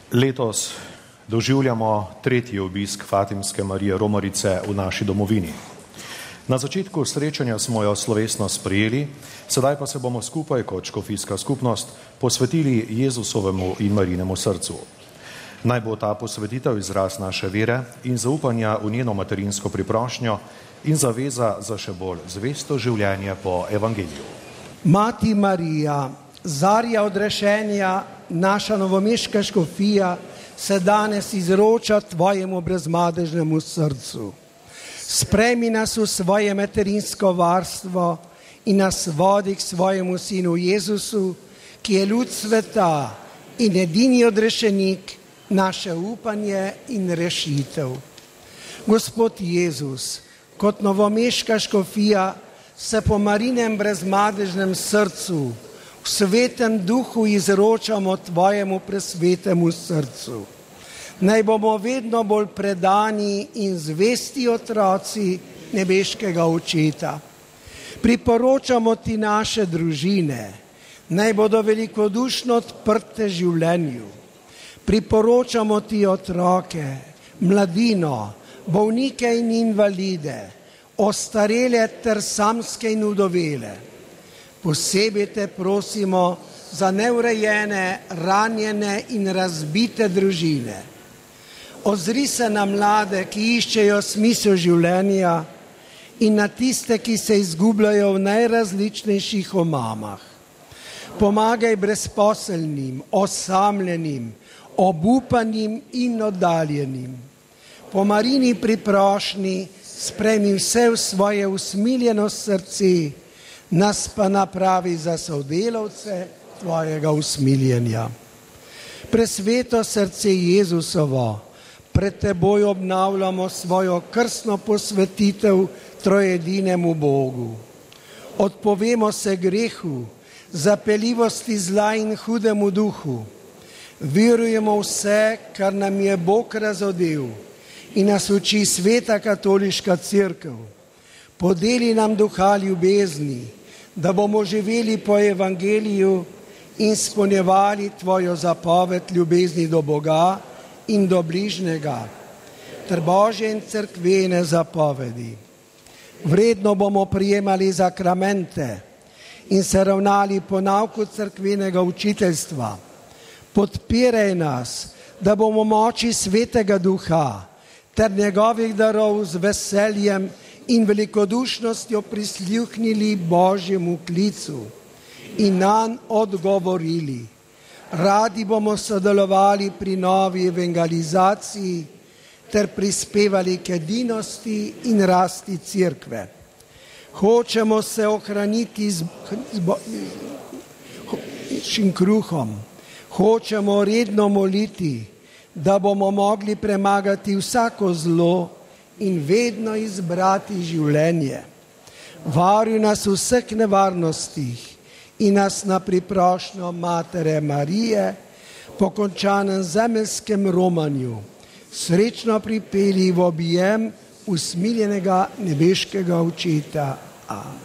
Letos doživljamo tretji obisk Fatimske Marije Romarice v naši domovini. Na začetku srečanja smo jo slovesno sprejeli, sedaj pa se bomo skupaj kot škofijska skupnost posvetili Jezusovemu in Marijinemu srcu. Naj bo ta posvetitev izraz naše vere in zaupanja v njeno materinsko priprošnjo in zaveza za še bolj zvesto življenje po evangeliju. Mati Marija, zarja odrešenja, naša novomeška škofija se danes izroča tvojemu brezmadežnemu srcu. Sprejmi nas v svoje materinsko varstvo in nas vodi k svojemu sinu Jezusu, ki je luč sveta in edini odrešenik, naše upanje in rešitev. Gospod Jezus, kot novomeška škofija se po Marijinem brezmadežnem srcu v svetem duhu izročamo tvojemu presvetemu srcu. Naj bomo vedno bolj predani in zvesti otroci nebeškega Očeta. Priporočamo ti naše družine, naj bodo velikodušno odprte življenju. Priporočamo ti otroke, mladino, bolnike in invalide, ostarele ter samske in udovele. Posebej te prosimo za neurejene, ranjene in razbite družine. Ozri se na mlade, ki iščejo smisel življenja, in na tiste, ki se izgubljajo v najrazličnejših omamah. Pomagaj brezposelnim, osamljenim, obupanim in oddaljenim. Po Marijini priprošnji sprejmi vse v svoje usmiljeno srce, nas pa napravi za sodelavce tvojega usmiljenja. Presveto srce Jezusovo, pred teboj obnavljamo svojo krstno posvetitev trojedinemu Bogu. Odpovemo se grehu, zapeljivosti zla in hudemu duhu. Verujemo vse, kar nam je Bog razodel in nas uči sveta katoliška cerkev. Podeli nam duha ljubezni, da bomo živeli po evangeliju in izpolnjevali tvojo zapoved ljubezni do Boga in do bližnjega, ter Božje in cerkvene zapovedi. Vredno bomo prijemali zakramente in se ravnali po nauku cerkvenega učiteljstva. Podpiraj nas, da bomo moči svetega duha ter njegovih darov z veseljem in velikodušnostjo prisluhnili Božjemu klicu in nanj odgovorili. Radi bomo sodelovali pri novi evangelizaciji ter prispevali k edinosti in rasti cerkve. Hočemo se ohraniti s kruhom, hočemo redno moliti, da bomo mogli premagati vsako zlo in vedno izbrati življenje. Varuj nas v vseh nevarnostih in nas na priprošnjo Matere Marije po končanem zemeljskem romanju srečno pripelji v objem usmiljenega nebeškega Očeta. Amen.